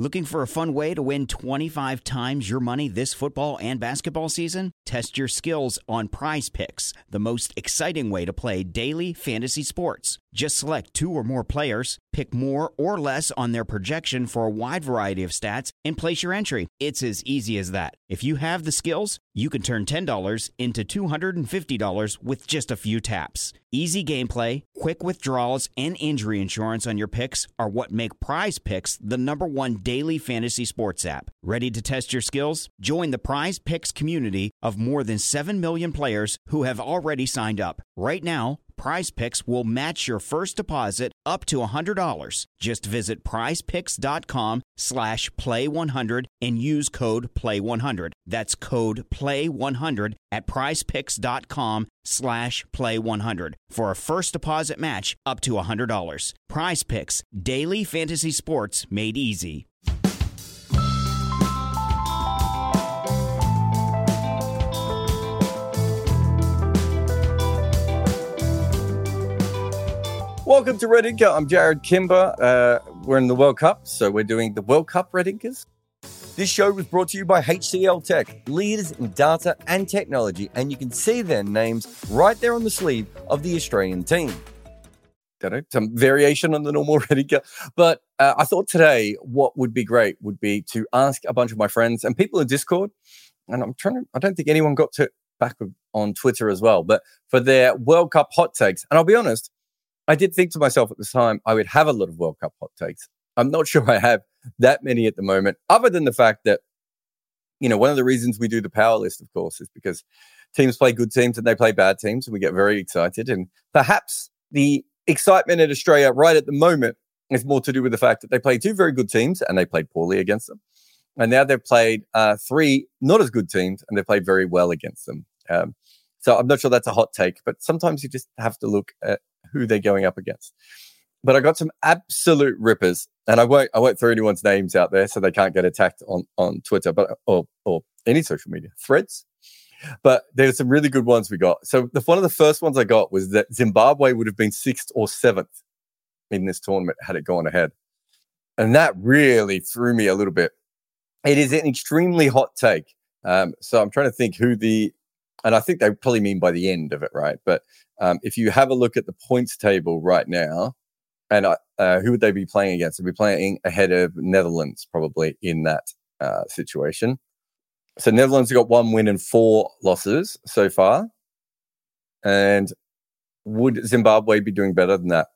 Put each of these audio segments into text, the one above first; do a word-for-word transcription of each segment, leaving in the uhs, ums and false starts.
Looking for a fun way to win twenty-five times your money this football and basketball season? Test your skills on Prize Picks, the most exciting way to play daily fantasy sports. Just select two or more players, pick more or less on their projection for a wide variety of stats, and place your entry. It's as easy as that. If you have the skills, you can turn ten dollars into two hundred fifty dollars with just a few taps. Easy gameplay, quick withdrawals, and injury insurance on your picks are what make Prize Picks the number one daily fantasy sports app. Ready to test your skills? Join the Prize Picks community of more than seven million players who have already signed up. Right now, Prize Picks will match your first deposit up to one hundred dollars. Just visit prizepicks.com slash play one hundred and use code play one hundred. That's code play one hundred at prizepicks.com slash play one hundred for a first deposit match up to one hundred dollars. Prize Picks, daily fantasy sports made easy. Welcome to Red Inker. I'm Jared Kimber. Uh, we're in the World Cup, so we're doing the World Cup Red Inkers. This show was brought to you by H C L Tech, leaders in data and technology, and you can see their names right there on the sleeve of the Australian team. Don't know, some variation on the normal Red Inker. But uh, I thought today what would be great would be to ask a bunch of my friends and people in Discord, and I'm trying to, I don't think anyone got to back on Twitter as well, but for their World Cup hot takes. And I'll be honest, I did think to myself at this time, I would have a lot of World Cup hot takes. I'm not sure I have that many at the moment, other than the fact that, you know, one of the reasons we do the power list, of course, is because teams play good teams and they play bad teams, and we get very excited. And perhaps the excitement in Australia right at the moment is more to do with the fact that they played two very good teams and they played poorly against them. And now they've played uh, three not as good teams and they played very well against them. Um, so I'm not sure that's a hot take, but sometimes you just have to look at who they're going up against. But I got some absolute rippers, and I won't I won't throw anyone's names out there so they can't get attacked on, on Twitter, but or or any social media threads. But there's some really good ones we got. So the one of the first ones I got was that Zimbabwe would have been sixth or seventh in this tournament had it gone ahead. And that really threw me a little bit. It is an extremely hot take. Um, so I'm trying to think who the And I think they probably mean by the end of it, right? But um, if you have a look at the points table right now, and uh, uh, who would they be playing against? They'd be playing ahead of Netherlands probably in that uh, situation. So Netherlands have got one win and four losses so far. And would Zimbabwe be doing better than that?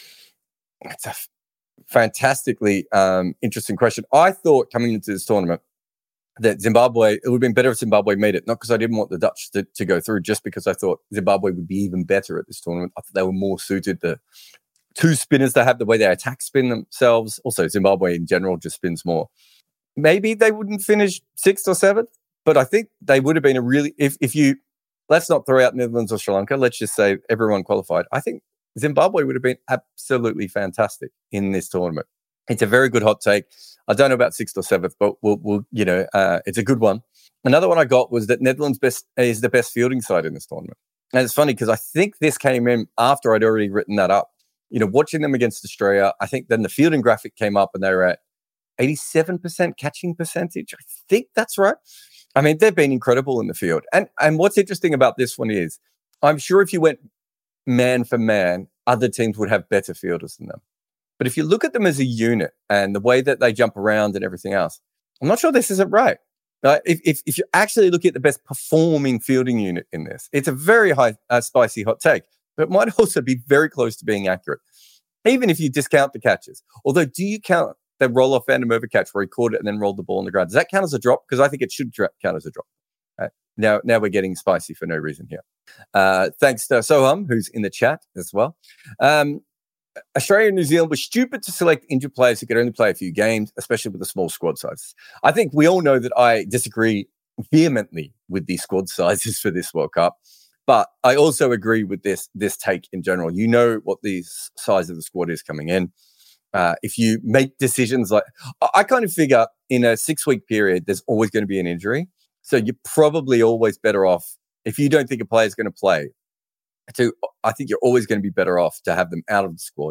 It's a f- fantastically um, interesting question. I thought coming into this tournament that Zimbabwe, it would have been better if Zimbabwe made it, not because I didn't want the Dutch to, to go through, just because I thought Zimbabwe would be even better at this tournament. I thought they were more suited. The two spinners they have, the way they attack spin themselves. Also, Zimbabwe in general just spins more. Maybe they wouldn't finish sixth or seventh, but I think they would have been a really, if, if you, let's not throw out Netherlands or Sri Lanka, let's just say everyone qualified. I think Zimbabwe would have been absolutely fantastic in this tournament. It's a very good hot take. I don't know about sixth or seventh, but we'll, we'll you know, uh, it's a good one. Another one I got was that Netherlands best is the best fielding side in this tournament. And it's funny because I think this came in after I'd already written that up. You know, watching them against Australia, I think then the fielding graphic came up and they were at eighty-seven percent catching percentage. I think that's right. I mean, they've been incredible in the field. And and what's interesting about this one is, I'm sure if you went man for man, other teams would have better fielders than them. But if you look at them as a unit and the way that they jump around and everything else, I'm not sure this isn't right. Uh, if, if if you actually look at the best performing fielding unit in this, it's a very high, uh, spicy hot take, but it might also be very close to being accurate, even if you discount the catches. Although, do you count the roll-off Van over catch where he caught it and then rolled the ball on the ground? Does that count as a drop? Because I think it should dra- count as a drop. Right. Now, now we're getting spicy for no reason here. Uh, thanks to Soham, who's in the chat as well. Um, Australia and New Zealand were stupid to select injured players who could only play a few games, especially with the small squad sizes. I think we all know that I disagree vehemently with the squad sizes for this World Cup, but I also agree with this this take in general. You know what the size of the squad is coming in. Uh, if you make decisions like, I kind of figure in a six-week period, there's always going to be an injury. So you're probably always better off, if you don't think a player is going to play, to, I think you're always going to be better off to have them out of the squad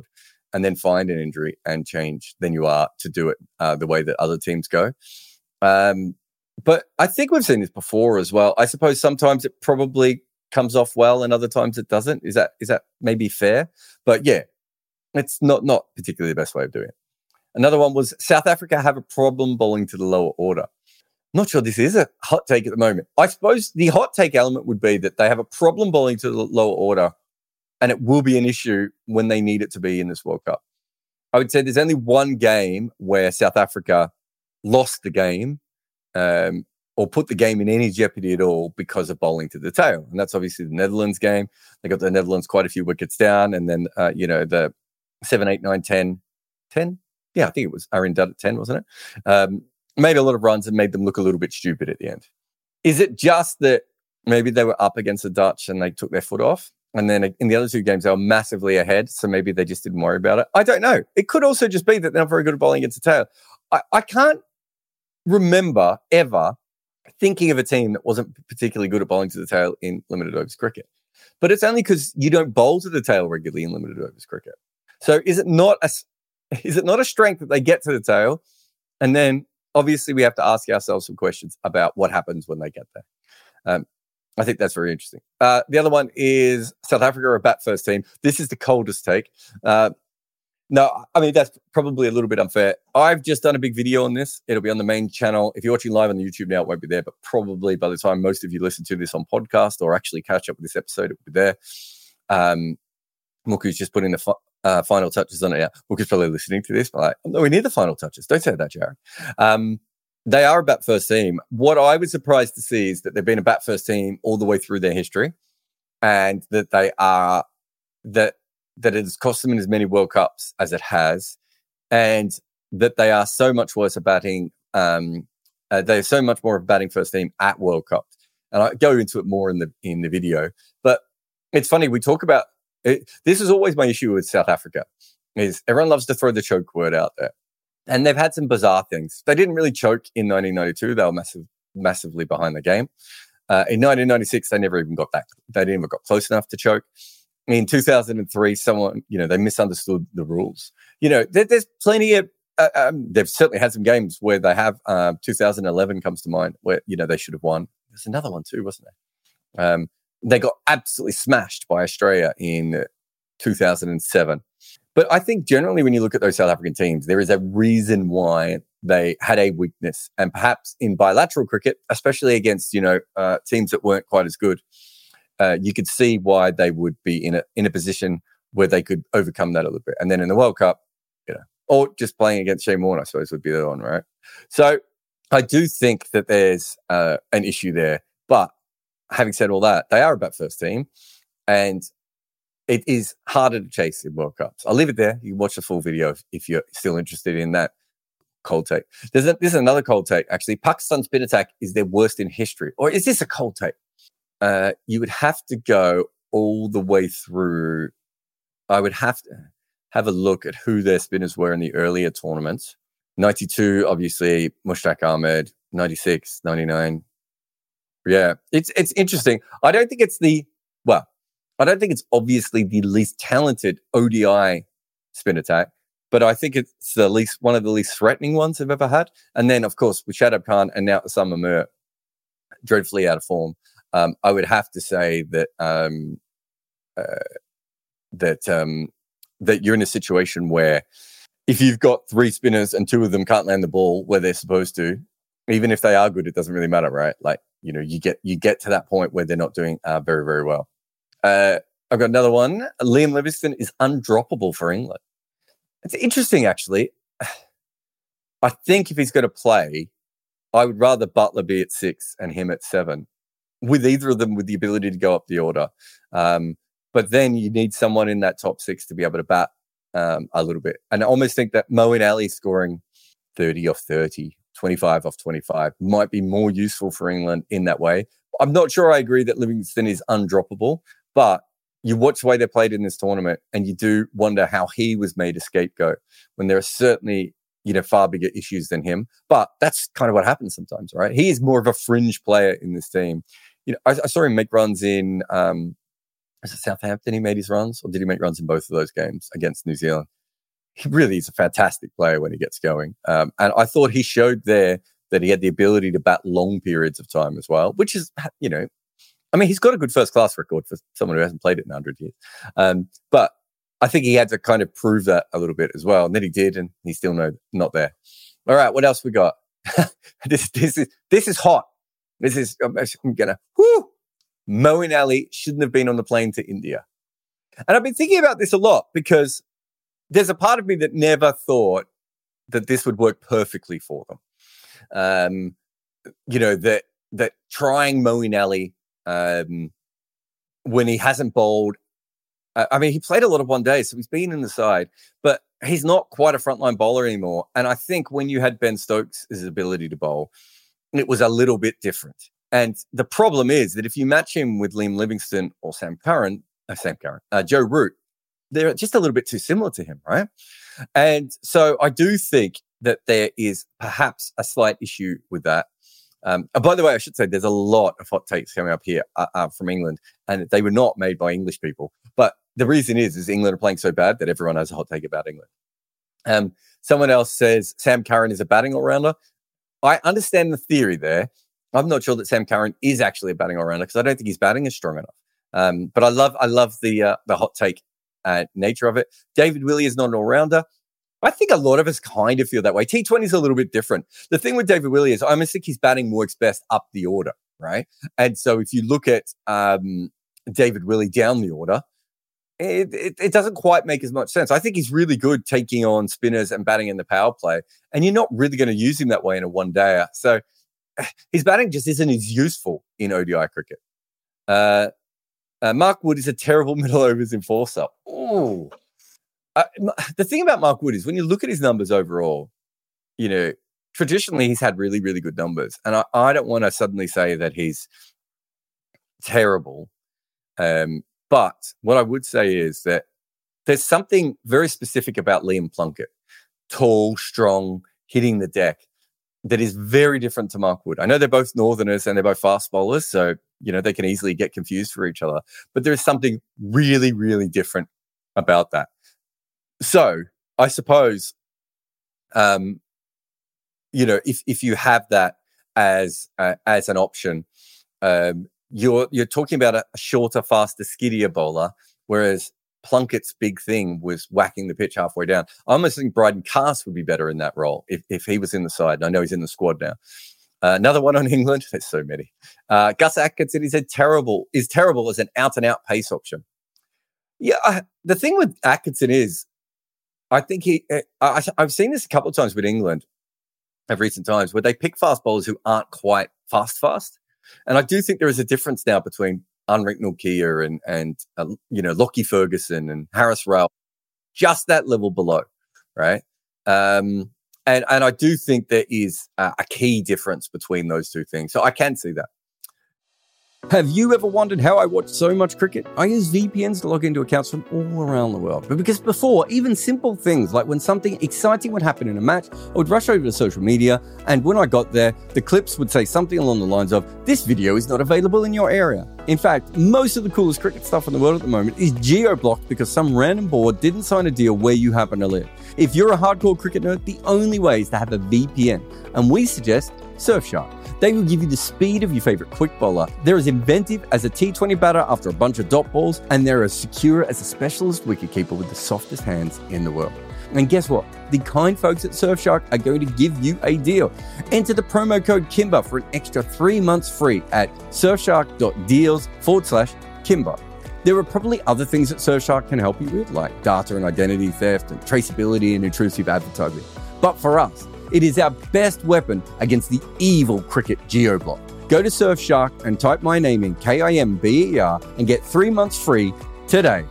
and then find an injury and change than you are to do it uh, the way that other teams go. Um, but I think we've seen this before as well. I suppose sometimes it probably comes off well and other times it doesn't. Is that is that maybe fair? But yeah, it's not not particularly the best way of doing it. Another one was South Africa have a problem bowling to the lower order. Not sure this is a hot take at the moment. I suppose the hot take element would be that they have a problem bowling to the lower order, and it will be an issue when they need it to be in this World Cup. I would say there's only one game where South Africa lost the game um, or put the game in any jeopardy at all because of bowling to the tail. And that's obviously the Netherlands game. They got the Netherlands quite a few wickets down. And then, uh, you know, the seven, eight, nine, ten, ten? Yeah, I think it was Aaron Dudd at ten, wasn't it? Um, made a lot of runs and made them look a little bit stupid at the end. Is it just that maybe they were up against the Dutch and they took their foot off? And then in the other two games, they were massively ahead. So maybe they just didn't worry about it. I don't know. It could also just be that they're not very good at bowling against the tail. I, I can't remember ever thinking of a team that wasn't particularly good at bowling to the tail in limited overs cricket. But it's only because you don't bowl to the tail regularly in limited overs cricket. So is it not a, is it not a strength that they get to the tail? And then obviously we have to ask ourselves some questions about what happens when they get there. Um, I think that's very interesting. Uh, the other one is South Africa are a bat first team. This is the coldest take. Uh, no, I mean, that's probably a little bit unfair. I've just done a big video on this. It'll be on the main channel. If you're watching live on the YouTube now, it won't be there, but probably by the time most of you listen to this on podcast or actually catch up with this episode, it will be there. Um, Muku's just putting the fi- uh, final touches on it. Yeah, Muku's probably listening to this, but like, no, we need the final touches. Don't say that, Jared. Um, They are a bat first team. What I was surprised to see is that they've been a bat first team all the way through their history, and that they are that that it has cost them in as many World Cups as it has, and that they are so much worse at batting. Um, uh, they're so much more of a batting first team at World Cups, and I go into it more in the in the video. But it's funny, we talk about it. This is always my issue with South Africa, is everyone loves to throw the choke word out there. And they've had some bizarre things. They didn't really choke in nineteen ninety-two. They were massive, massively behind the game. Uh, in nineteen ninety-six, they never even got that. They didn't even got close enough to choke. In two thousand three, someone, you know, they misunderstood the rules. You know, there, there's plenty of, uh, um, they've certainly had some games where they have, uh, two thousand eleven comes to mind, where, you know, they should have won. There's another one too, wasn't there? Um, they got absolutely smashed by Australia in two thousand seven. But I think generally when you look at those South African teams, there is a reason why they had a weakness. And perhaps in bilateral cricket, especially against, you know, uh, teams that weren't quite as good, uh, you could see why they would be in a in a position where they could overcome that a little bit. And then in the World Cup, you know, or just playing against Shane Warne, I suppose, would be the one, right? So I do think that there's uh, an issue there. But having said all that, they are a bat first team. And it is harder to chase in World Cups. I'll leave it there. You can watch the full video if, if you're still interested in that cold take. There's a, this is another cold take, actually. Pakistan's spin attack is their worst in history. Or is this a cold take? Uh, you would have to go all the way through. I would have to have a look at who their spinners were in the earlier tournaments. ninety-two, obviously, Mushtaq Ahmed. ninety-six, ninety-nine. Yeah, it's it's interesting. I don't think it's the, well, I don't think it's obviously the least talented O D I spin attack, but I think it's the least one of the least threatening ones I've ever had. And then, of course, with Shadab Khan and now Osama Mir, dreadfully out of form, um, I would have to say that um, uh, that um, that you're in a situation where if you've got three spinners and two of them can't land the ball where they're supposed to, even if they are good, it doesn't really matter, right? Like, you know, you get you get to that point where they're not doing uh, very, very well. Uh, I've got another one. Liam Livingstone is undroppable for England. It's interesting, actually. I think if he's going to play, I would rather Buttler be at six and him at seven, with either of them with the ability to go up the order. Um, but then you need someone in that top six to be able to bat um, a little bit. And I almost think that Moeen Ali scoring thirty off thirty, twenty-five off twenty-five might be more useful for England in that way. I'm not sure I agree that Livingstone is undroppable. But you watch the way they played in this tournament and you do wonder how he was made a scapegoat when there are certainly, you know, far bigger issues than him. But that's kind of what happens sometimes, right? He is more of a fringe player in this team. You know, I, I saw him make runs in, um, was it Southampton he made his runs? Or did he make runs in both of those games against New Zealand? he really is a fantastic player when he gets going. Um, and I thought he showed there that he had the ability to bat long periods of time as well, which is, you know, I mean, he's got a good first-class record for someone who hasn't played it in one hundred years. Um, but I think he had to kind of prove that a little bit as well. And then he did, and he's still no, not there. All right, what else we got? this, this, is, this is hot. This is, I'm, I'm going to, whoo! Moeen Ali shouldn't have been on the plane to India. And I've been thinking about this a lot because there's a part of me that never thought that this would work perfectly for them. Um, you know, that that trying Moeen Ali um, when he hasn't bowled. Uh, I mean, he played a lot of one day, so he's been in the side, but he's not quite a frontline bowler anymore. And I think when you had Ben Stokes' ability to bowl, it was a little bit different. And the problem is that if you match him with Liam Livingstone or Sam Curran, uh, Sam Curran, uh, Joe Root, they're just a little bit too similar to him, right? And so I do think that there is perhaps a slight issue with that. Um, and by the way, I should say there's a lot of hot takes coming up here uh, uh, from England, and they were not made by English people. But the reason is, is England are playing so bad that everyone has a hot take about England. Um, someone else says Sam Curran is a batting all-rounder. I understand the theory there. I'm not sure that Sam Curran is actually a batting all-rounder because I don't think his batting is strong enough. Um, but I love, I love the uh, the hot take uh, nature of it. David Willey is not an all-rounder. I think a lot of us kind of feel that way. T twenty is a little bit different. The thing with David Willey is I almost think his batting works best up the order, right? And so if you look at um, David Willey down the order, it, it, it doesn't quite make as much sense. I think he's really good taking on spinners and batting in the power play, and you're not really going to use him that way in a one-dayer. So his batting just isn't as useful in O D I cricket. Uh, uh, Mark Wood is a terrible middle overs enforcer. Ooh. Uh, the thing about Mark Wood is when you look at his numbers overall, you know, traditionally he's had really, really good numbers. And I, I don't want to suddenly say that he's terrible. Um, but what I would say is that there's something very specific about Liam Plunkett, tall, strong, hitting the deck, that is very different to Mark Wood. I know they're both Northerners and they're both fast bowlers, so, you know, they can easily get confused for each other. But there's something really, really different about that. So I suppose, um, you know, if if you have that as uh, as an option, um, you're you're talking about a, a shorter, faster, skiddier bowler, whereas Plunkett's big thing was whacking the pitch halfway down. I almost think Bryden Cast would be better in that role if, if he was in the side. And I know he's in the squad now. Uh, another one on England. There's so many. Uh, Gus Atkinson is a terrible is terrible as an out and out pace option. Yeah, I, the thing with Atkinson is, I think he. I, I've seen this a couple of times with England, of recent times, where they pick fast bowlers who aren't quite fast, fast. And I do think there is a difference now between Anrich Nortje and and uh, you know Lockie Ferguson and Harris Rowell, just that level below, right? Um, and and I do think there is a, a key difference between those two things. So I can see that. Have you ever wondered how I watch so much cricket? I use V P Ns to log into accounts from all around the world. But because before, even simple things like when something exciting would happen in a match, I would rush over to social media, and when I got there, the clips would say something along the lines of, "This video is not available in your area." In fact, most of the coolest cricket stuff in the world at the moment is geo-blocked because some random board didn't sign a deal where you happen to live. If you're a hardcore cricket nerd, the only way is to have a V P N, and we suggest Surfshark. They will give you the speed of your favorite quick bowler. They're as inventive as a T twenty batter after a bunch of dot balls, and they're as secure as a specialist wicketkeeper with the softest hands in the world. And guess what? The kind folks at Surfshark are going to give you a deal. Enter the promo code Kimber for an extra three months free at surfshark.deals forward slash Kimber. There are probably other things that Surfshark can help you with, like data and identity theft and traceability and intrusive advertising. But for us, it is our best weapon against the evil cricket geo-block. Go to Surfshark and type my name in, K I M B E R, and get three months free today.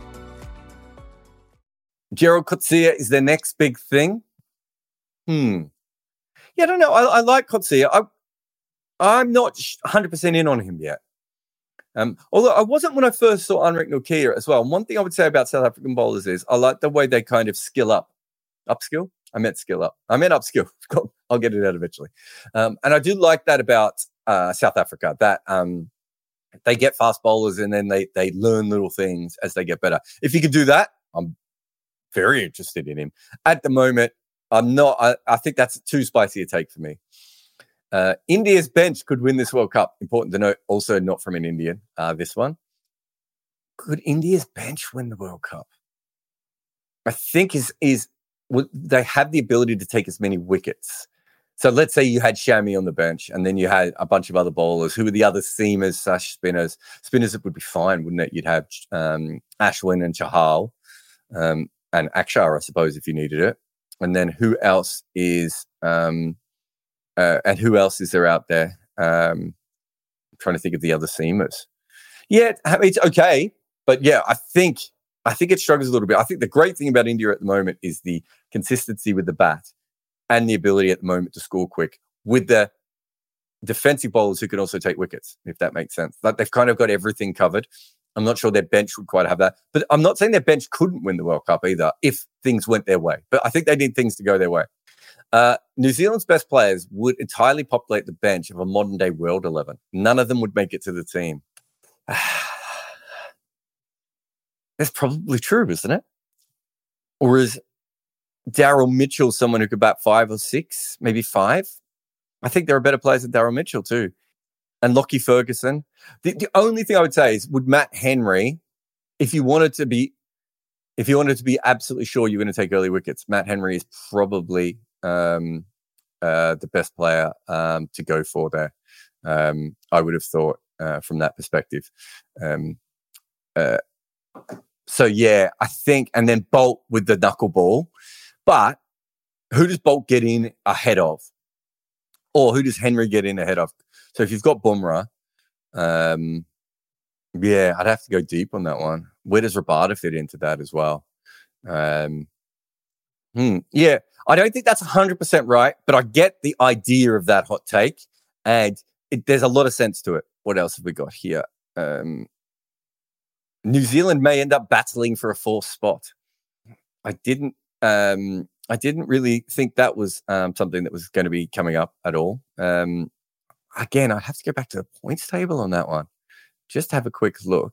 Gerald Coetzee is the next big thing. Hmm. Yeah, I don't know. I, I like Coetzee. I, I'm not one hundred percent in on him yet. Um, although I wasn't when I first saw Anrich Nortje as well. And one thing I would say about South African bowlers is I like the way they kind of skill up. Upskill? I meant skill up. I meant upskill. I'll get it out eventually. Um, and I do like that about uh, South Africa, that um, they get fast bowlers and then they they learn little things as they get better. If you could do that, I'm very interested in him. At the moment, I'm not. I, I think that's too spicy a take for me. Uh, India's bench could win this World Cup. Important to note, also not from an Indian, uh, this one. Could India's bench win the World Cup? I think is is they have the ability to take as many wickets. So let's say you had Shami on the bench and then you had a bunch of other bowlers. Who are the other seamers slash spinners? Spinners, it would be fine, wouldn't it? You'd have um, Ashwin and Chahal um, and Akshar, I suppose, if you needed it. And then who else is um, uh, and who else is there out there? Um, I'm trying to think of the other seamers. Yeah, it's okay, but yeah, I think I think it struggles a little bit. I think the great thing about India at the moment is the consistency with the bat and the ability at the moment to score quick with the defensive bowlers who can also take wickets, if that makes sense. Like they've kind of got everything covered. I'm not sure their bench would quite have that. But I'm not saying their bench couldn't win the World Cup either if things went their way. But I think they need things to go their way. Uh, New Zealand's best players would entirely populate the bench of a modern-day World eleven. None of them would make it to the team. That's probably true, isn't it? Or is Daryl Mitchell someone who could bat five or six, maybe five? I think there are better players than Daryl Mitchell too. And Lockie Ferguson. The, the only thing I would say is, would Matt Henry, if you wanted to be, if you wanted to be absolutely sure you're going to take early wickets, Matt Henry is probably um, uh, the best player um, to go for there. Um, I would have thought uh, from that perspective. Um, uh, so yeah, I think, and then Bolt with the knuckleball. But who does Bolt get in ahead of? Or who does Henry get in ahead of? So if you've got Bumrah, um, yeah, I'd have to go deep on that one. Where does Rabada fit into that as well? Um, hmm, yeah, I don't think that's one hundred percent right, but I get the idea of that hot take, and it, there's a lot of sense to it. What else have we got here? Um, New Zealand may end up battling for a fourth spot. I didn't Um, I didn't really think that was um, something that was going to be coming up at all. Um, again, I'd have to go back to the points table on that one. Just have a quick look.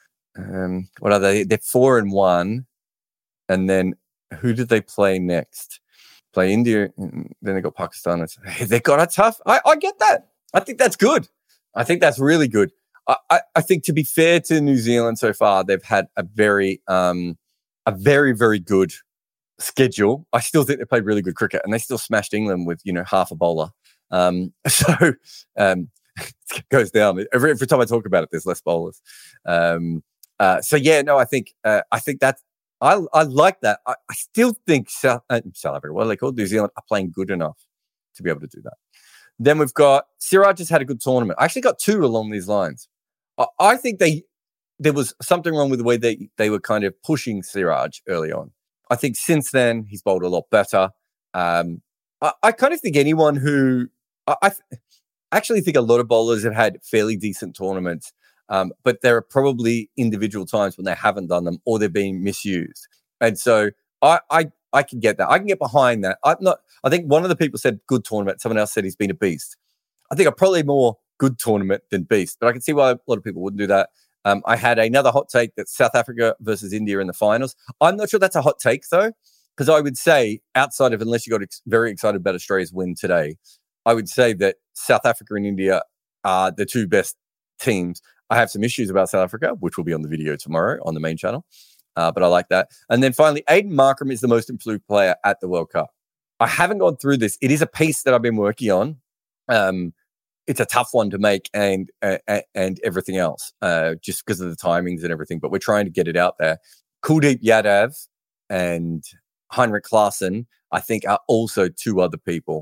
Um, what are they? They're four and one. And then who did they play next? Play India. Then they got Pakistan. It's, hey, they got a tough. I, I get that. I think that's good. I think that's really good. I, I, I think to be fair to New Zealand so far, they've had a very, um, a very, very good schedule. I still think they played really good cricket, and they still smashed England with, you know, half a bowler. Um, so um, it goes down every, every time I talk about it. There's less bowlers. Um, uh, so yeah, no, I think uh, I think that I I like that. I, I still think South, uh, South Africa, what are they called? New Zealand are playing good enough to be able to do that. Then we've got Siraj has had a good tournament. I actually got two along these lines. I, I think they there was something wrong with the way they they were kind of pushing Siraj early on. I think since then, he's bowled a lot better. Um, I, I kind of think anyone who... I, I th- actually think a lot of bowlers have had fairly decent tournaments, um, but there are probably individual times when they haven't done them or they're being misused. And so I I, I can get that. I can get behind that. I'm not. I think one of the people said good tournament. Someone else said he's been a beast. I think I'm probably more good tournament than beast, but I can see why a lot of people wouldn't do that. Um, I had another hot take that's South Africa versus India in the finals. I'm not sure that's a hot take, though, because I would say outside of, unless you got ex- very excited about Australia's win today, I would say that South Africa and India are the two best teams. I have some issues about South Africa, which will be on the video tomorrow on the main channel, uh, but I like that. And then finally, Aiden Markram is the most improved player at the World Cup. I haven't gone through this. It is a piece that I've been working on. Um, It's a tough one to make and uh, and everything else, uh, just because of the timings and everything. But we're trying to get it out there. Kuldeep Yadav and Heinrich Klaasen, I think, are also two other people,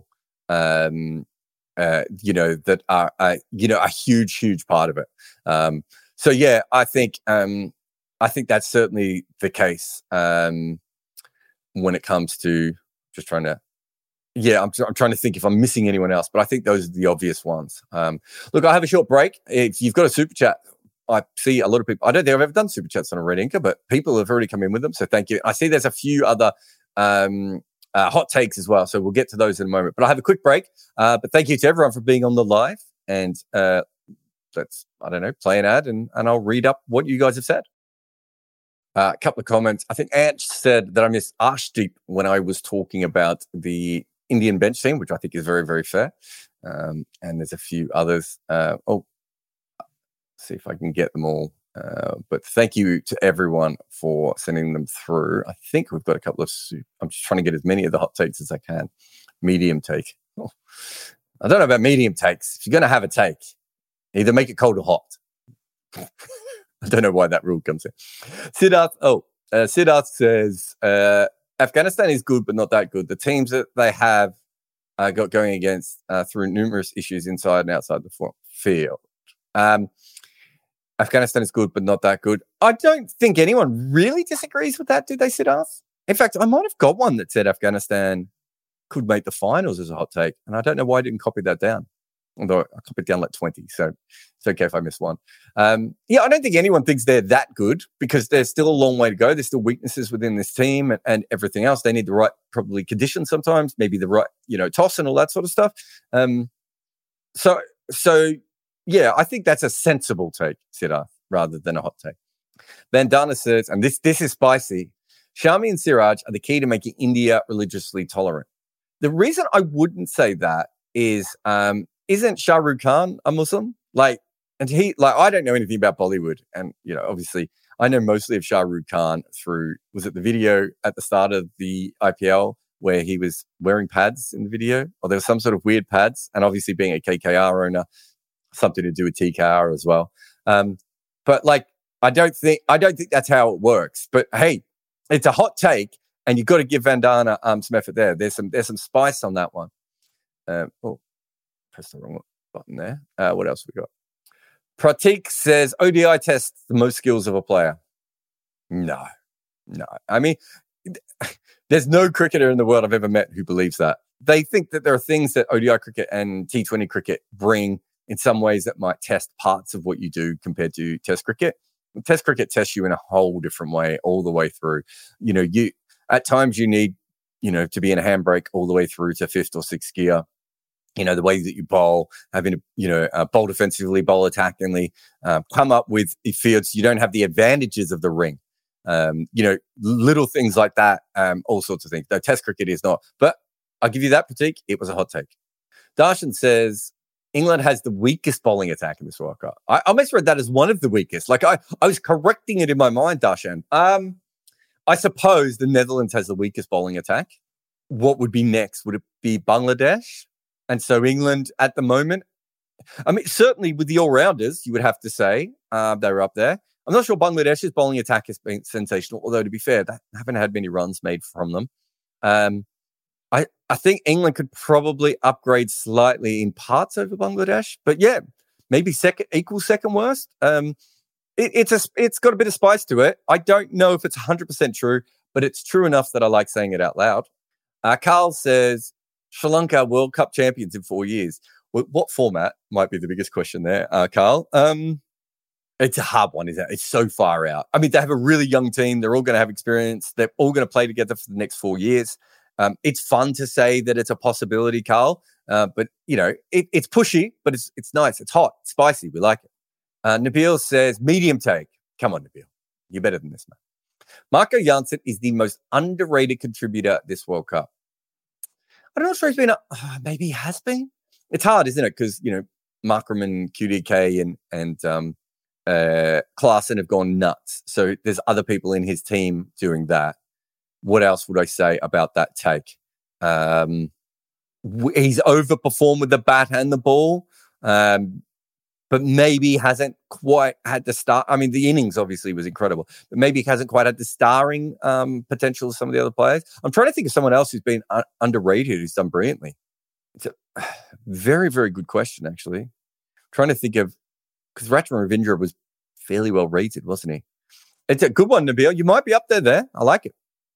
um, uh, you know, that are, uh, you know, a huge, huge part of it. Um, so yeah, I think um, I think that's certainly the case um, when it comes to just trying to. Yeah, I'm, I'm trying to think if I'm missing anyone else, but I think those are the obvious ones. Um, look, I have a short break. If you've got a super chat, I see a lot of people. I don't think I've ever done super chats on a Red Inker, but people have already come in with them, so thank you. I see there's a few other um, uh, hot takes as well, so we'll get to those in a moment. But I have a quick break. Uh, but thank you to everyone for being on the live, and uh, let's I don't know play an ad, and and I'll read up what you guys have said. Uh, a couple of comments. I think Ant said that I missed Arshdeep when I was talking about the Indian bench team, which I think is very, very fair. Um, and there's a few others. Uh, oh, see if I can get them all. Uh, but thank you to everyone for sending them through. I think we've got a couple of... I'm just trying to get as many of the hot takes as I can. Medium take. Oh. I don't know about medium takes. If you're going to have a take, either make it cold or hot. I don't know why that rule comes in. Siddharth, oh, uh, Siddharth says, uh, Afghanistan is good, but not that good. The teams that they have uh, got going against uh, through numerous issues inside and outside the field. Um, Afghanistan is good, but not that good. I don't think anyone really disagrees with that, do they, Siddharth? In fact, I might have got one that said Afghanistan could make the finals as a hot take, and I don't know why I didn't copy that down. Although I copied down like twenty, so it's okay if I miss one. Um, yeah, I don't think anyone thinks they're that good because there's still a long way to go. There's still weaknesses within this team and, and everything else. They need the right, probably, conditions sometimes, maybe the right, you know, toss and all that sort of stuff. Um, so, so yeah, I think that's a sensible take, Siddharth, rather than a hot take. Vandana says, and this this is spicy, Shami and Siraj are the key to making India religiously tolerant. The reason I wouldn't say that is... Um, Isn't Shah Rukh Khan a Muslim? Like, and he, like, I don't know anything about Bollywood. And, you know, obviously, I know mostly of Shah Rukh Khan through, was it the video at the start of the I P L where he was wearing pads in the video? Or there was some sort of weird pads. And obviously, being a K K R owner, something to do with T K R as well. Um, but, like, I don't think, I don't think that's how it works. But, hey, it's a hot take. And you've got to give Vandana um, some effort there. There's some, there's some spice on that one. Um, oh. Press the wrong button there. Uh, what else we got? Pratik says, O D I tests the most skills of a player. No, no. I mean, there's no cricketer in the world I've ever met who believes that. They think that there are things that O D I cricket and T twenty cricket bring in some ways that might test parts of what you do compared to Test cricket. Test cricket tests you in a whole different way all the way through. You know, you at times you need, you know, to be in a handbrake all the way through to fifth or sixth gear. You know, the way that you bowl, having to, you know, uh, bowl defensively, bowl attackingly, uh, come up with fields. You don't have the advantages of the ring. Um, you know, little things like that, um, all sorts of things. No, Test cricket is not. But I'll give you that, Pratik. It was a hot take. Darshan says, England has the weakest bowling attack in this World Cup. I almost read that as one of the weakest. Like, I, I was correcting it in my mind, Darshan. Um, I suppose the Netherlands has the weakest bowling attack. What would be next? Would it be Bangladesh? And so England at the moment, I mean, certainly with the all-rounders, you would have to say uh, they're up there. I'm not sure Bangladesh's bowling attack has been sensational, although to be fair, they haven't had many runs made from them. Um, I, I think England could probably upgrade slightly in parts over Bangladesh, but yeah, maybe second, equal second worst. Um, it, it's a, it's got a bit of spice to it. I don't know if it's one hundred percent true, but it's true enough that I like saying it out loud. Uh, Carl says, Sri Lanka World Cup champions in four years. What, what format might be the biggest question there, uh, Carl? Um, it's a hard one, isn't it? It's so far out. I mean, they have a really young team. They're all going to have experience. They're all going to play together for the next four years. Um, it's fun to say that it's a possibility, Carl. Uh, but, you know, it, it's pushy, but it's it's nice. It's hot, spicy. We like it. Uh, Nabil says, medium take. Come on, Nabil. You're better than this, man. Marco Janssen is the most underrated contributor this World Cup. I don't know if he's been, a, uh, maybe he has been. It's hard, isn't it? Because, you know, Markram and Q D K and, and um, uh, Klaassen have gone nuts. So there's other people in his team doing that. What else would I say about that take? Um, w- he's overperformed with the bat and the ball, um, but maybe hasn't quite had the start. I mean, the innings obviously was incredible, but maybe he hasn't quite had the starring um, potential of some of the other players. I'm trying to think of someone else who's been uh, underrated, who's done brilliantly. It's a very, very good question, actually. I'm trying to think of, because Ratchaburi Ravindra was fairly well rated, wasn't he? It's a good one, Nabil. You might be up there there. I like it.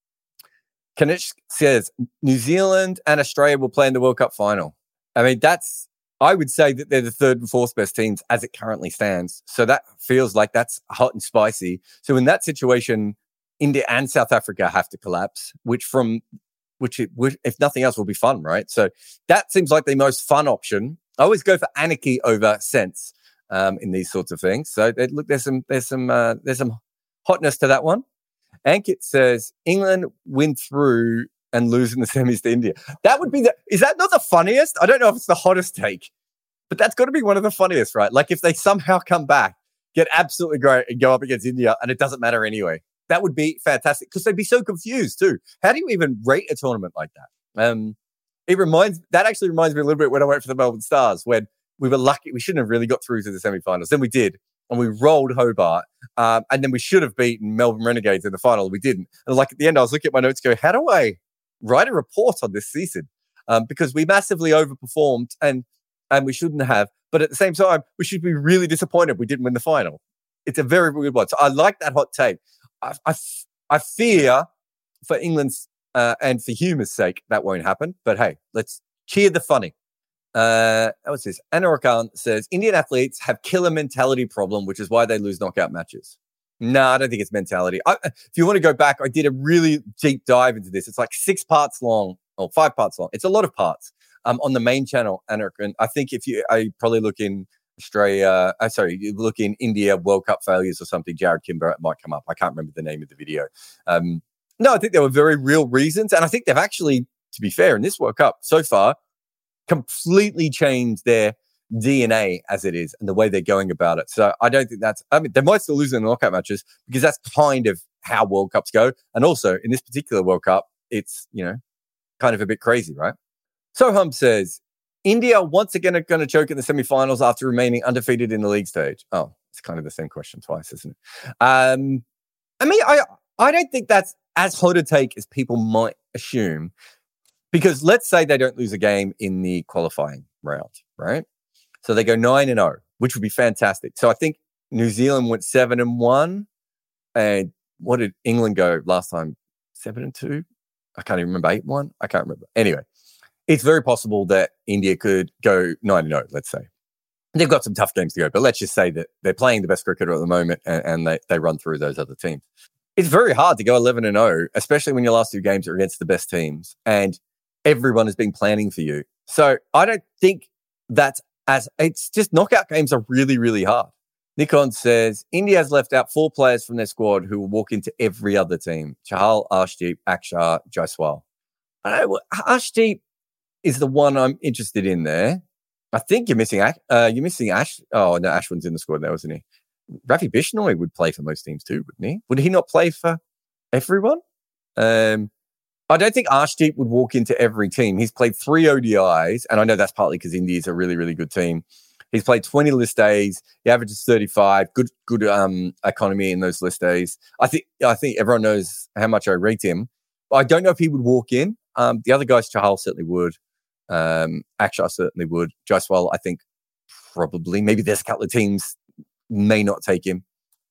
Kanish says, New Zealand and Australia will play in the World Cup final. I mean, that's, I would say that they're the third and fourth best teams as it currently stands. So that feels like that's hot and spicy. So in that situation, India and South Africa have to collapse, which from, which, it, which if nothing else will be fun, right? So that seems like the most fun option. I always go for anarchy over sense um, in these sorts of things. So look, there's some, there's some, uh, there's some hotness to that one. Ankit says, England win through and lose in the semis to India. That would be the, is that not the funniest? I don't know if it's the hottest take, but that's got to be one of the funniest, right? Like if they somehow come back, get absolutely great and go up against India and it doesn't matter anyway. That would be fantastic because they'd be so confused too. How do you even rate a tournament like that? Um, it reminds, that actually reminds me a little bit when I went for the Melbourne Stars, when we were lucky. We shouldn't have really got through to the semi-finals. Then we did, and we rolled Hobart. Um, and then we should have beaten Melbourne Renegades in the final. We didn't. And like at the end, I was looking at my notes going, how do I write a report on this season? Um, because we massively overperformed and and we shouldn't have. But at the same time, we should be really disappointed we didn't win the final. It's a very weird one. So I like that hot take. I, I, I fear for England's uh, and for humour's sake, that won't happen. But hey, let's cheer the funny. Uh, what's this? Anna Khan says, Indian athletes have killer mentality problem, which is why they lose knockout matches. No, I don't think it's mentality. I, if you want to go back, I did a really deep dive into this. It's like six parts long, or five parts long. It's a lot of parts um, on the main channel, Anna. And I think if you, I probably look in Australia, uh, sorry, you look in India World Cup failures or something, Jared Kimber, it might come up. I can't remember the name of the video. Um, no, I think there were very real reasons. And I think they've actually, to be fair, in this World Cup so far, completely changed their D N A as it is and the way they're going about it. So I don't think that's, I mean, they might still lose in the knockout matches because that's kind of how World Cups go. And also in this particular World Cup, it's, you know, kind of a bit crazy, right? Soham says, India once again are going to choke in the semi-finals after remaining undefeated in the league stage. Oh, it's kind of the same question twice, isn't it? Um, I mean, I I don't think that's as hot a take as people might assume, because let's say they don't lose a game in the qualifying round, right? So they go nine and zero, which would be fantastic. So I think New Zealand went seven and one, and what did England go last time? Seven and two. I can't even remember. Eight and one. I can't remember. Anyway. It's very possible that India could go nine and oh, let's say. They've got some tough games to go, but let's just say that they're playing the best cricketer at the moment and, and they, they run through those other teams. It's very hard to go eleven and oh, especially when your last two games are against the best teams and everyone has been planning for you. So I don't think that's as, it's just knockout games are really, really hard. Nikon says, India has left out four players from their squad who will walk into every other team. Chahal, Arshdeep, Akshar, Jaiswal. I know, Arshdeep is the one I'm interested in there. I think you're missing uh, you're missing Ash. Oh, no, Ashwin's in the squad now, wasn't he? Ravi Bishnoi would play for most teams too, wouldn't he? Would he not play for everyone? Um, I don't think Arshdeep would walk into every team. He's played three O D Is, and I know that's partly because India's a really, really good team. He's played twenty list days. He averages thirty-five. Good, good um, economy in those list days. I think I think everyone knows how much I rate him. I don't know if he would walk in. Um, the other guys, Chahal certainly would. Um, Akshar certainly would. Jaiswal, I think, probably. Maybe there's a couple of teams may not take him.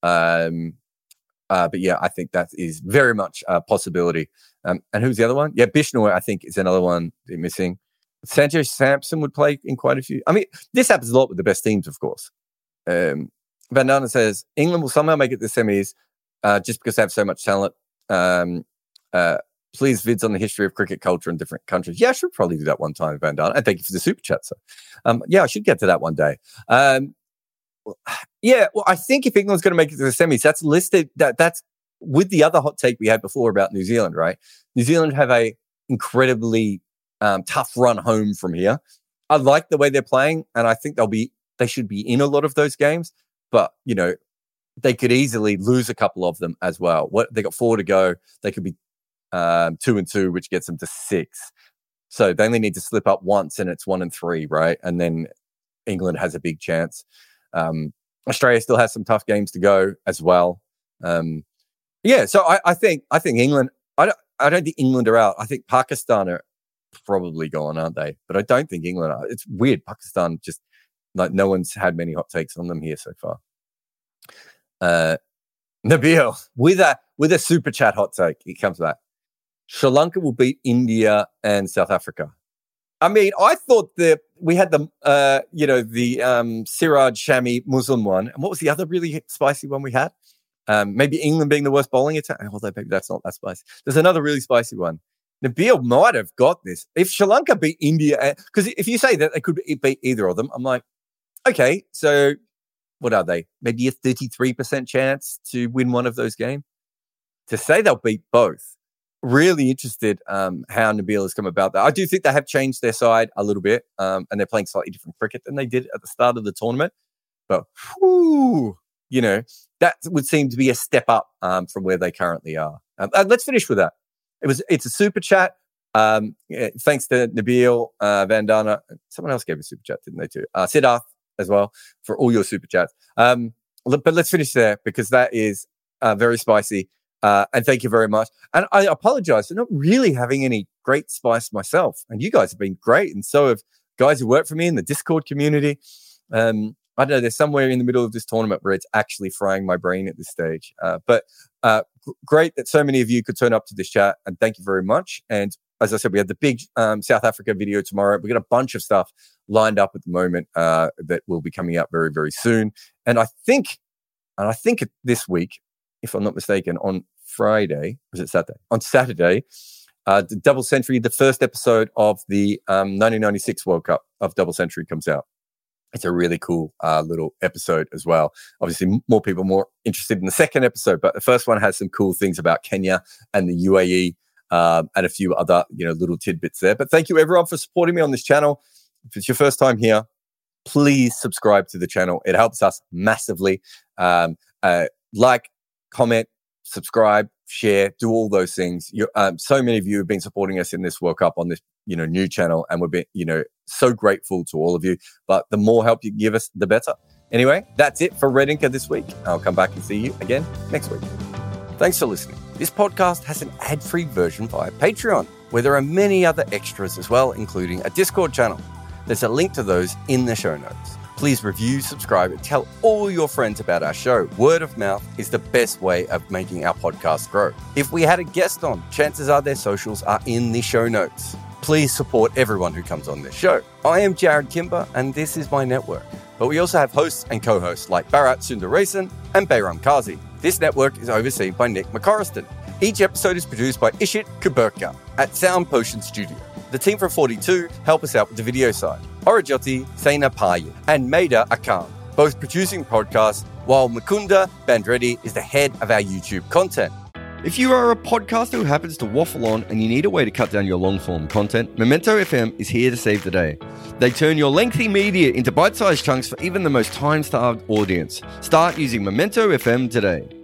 Um, uh, but yeah, I think that is very much a possibility. Um, and who's the other one? Yeah, Bishnoi, I think, is another one they're missing. Sanjay Sampson would play in quite a few. I mean, this happens a lot with the best teams, of course. Um, Vandana says, England will somehow make it to the semis uh, just because they have so much talent. Um, uh, Please vids on the history of cricket culture in different countries. Yeah, I should probably do that one time, Vandana. And thank you for the super chat, sir. Um, yeah, I should get to that one day. Um, yeah, well, I think if England's going to make it to the semis, that's listed, that that's with the other hot take we had before about New Zealand, right? New Zealand have a incredibly um, tough run home from here. I like the way they're playing, and I think they'll be, they should be in a lot of those games, but, you know, they could easily lose a couple of them as well. What they got four to go. They could be Um, two and two, which gets them to six. So they only need to slip up once and it's one and three, right? And then England has a big chance. Um, Australia still has some tough games to go as well. Um, yeah, so I, I think I think England, I don't, I don't think England are out. I think Pakistan are probably gone, aren't they? But I don't think England are. It's weird. Pakistan just, like, no one's had many hot takes on them here so far. Uh, Nabil, with a, with a super chat hot take, he comes back. Sri Lanka will beat India and South Africa. I mean, I thought that we had the, uh, you know, the um, Siraj Shami Muslim one. And what was the other really spicy one we had? Um, maybe England being the worst bowling attack. Although maybe that's not that spicy. There's another really spicy one. Nabil might have got this. If Sri Lanka beat India, because if you say that they could beat either of them, I'm like, okay, so what are they? Maybe a thirty-three percent chance to win one of those games. to say they'll beat both. Really interested um, how Nabil has come about that. I do think they have changed their side a little bit, um, and they're playing slightly different cricket than they did at the start of the tournament. But, whew, you know, that would seem to be a step up um, from where they currently are. Um, uh, let's finish with that. It was It's a super chat. Um, yeah, thanks to Nabil, uh, Vandana. Someone else gave a super chat, didn't they too? Uh, Siddharth as well for all your super chats. Um, but let's finish there because that is uh, very spicy. Uh, and thank you very much. And I apologize for not really having any great spice myself. And you guys have been great. And so have guys who work for me in the Discord community. Um, I don't know, there's somewhere in the middle of this tournament where it's actually frying my brain at this stage. Uh, but uh, g- great that so many of you could turn up to this chat. And thank you very much. And as I said, we have the big um, South Africa video tomorrow. We've got a bunch of stuff lined up at the moment uh, that will be coming out very, very soon. And I think, and I think this week, if I'm not mistaken, on Friday, was it Saturday? On Saturday, uh, the Double Century, the first episode of the um, nineteen ninety-six World Cup of Double Century comes out. It's a really cool uh, little episode as well. Obviously, m- more people more interested in the second episode, but the first one has some cool things about Kenya and the U A E um, and a few other, you know, little tidbits there. But thank you everyone for supporting me on this channel. If it's your first time here, please subscribe to the channel. It helps us massively. Um, uh, like, comment, subscribe, share, do all those things. You, um, so many of you have been supporting us in this World Cup on this, you know, new channel, and we've been, you know, so grateful to all of you. But the more help you give us, the better. Anyway, that's it for Red Inker this week. I'll come back and see you again next week. Thanks for listening. This podcast has an ad-free version via Patreon, where there are many other extras as well, including a Discord channel. There's a link to those in the show notes. Please review, subscribe, and tell all your friends about our show. Word of mouth is the best way of making our podcast grow. If we had a guest on, chances are their socials are in the show notes. Please support everyone who comes on this show. I am Jared Kimber, and this is my network. But we also have hosts and co-hosts like Bharat Sundaresan and Bayram Kazi. This network is overseen by Nick McCorriston. Each episode is produced by Ishit Kuberka at Sound Potion Studio. The team from forty-two help us out with the video side. Orajoti, Saina Paya, and Maida Akan, both producing podcasts, while Mukunda Bandreddy is the head of our YouTube content. If you are a podcaster who happens to waffle on and you need a way to cut down your long-form content, Memento F M is here to save the day. They turn your lengthy media into bite-sized chunks for even the most time-starved audience. Start using Memento F M today.